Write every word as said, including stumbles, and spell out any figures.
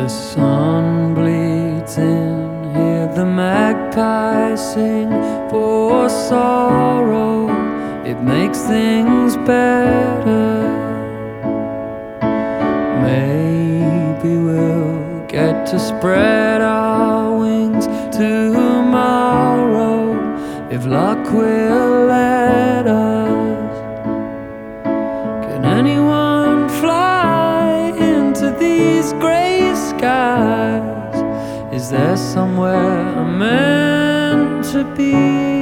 The sun bleeds in, hear the magpie sing for sorrow, it makes things better. Maybe we'll get to spread our wings tomorrow, if luck will let us. Can anyone fly into these gray skies? Is there somewhere I'm meant to be?